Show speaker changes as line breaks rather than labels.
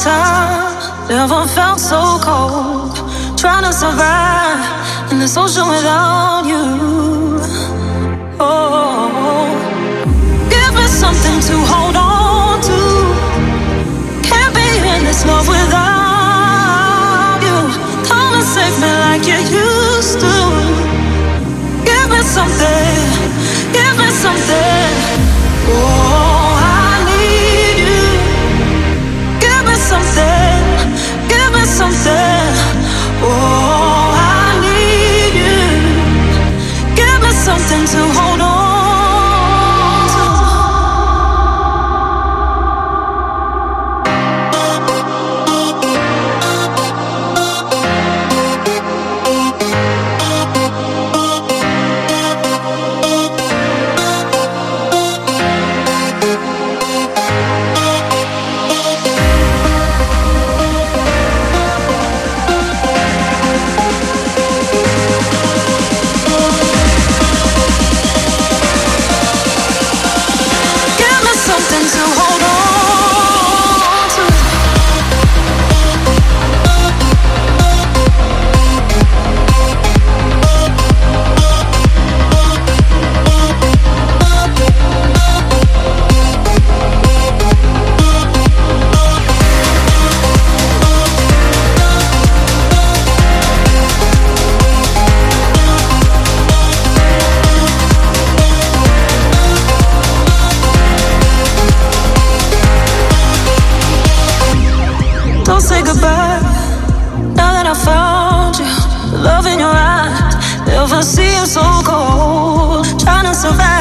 time, never felt so cold. Trying to survive in this ocean without you. Oh, give me something to hold on to. Can't be in this love without you. Come and save me like you used to. Give me something, give me something. Oh, I need you. Give me something, give me something. Oh, I need you. Give me something to hold on to. Don't say goodbye, now that I found you. The love in your eyes, never seemed so cold. Trying to survive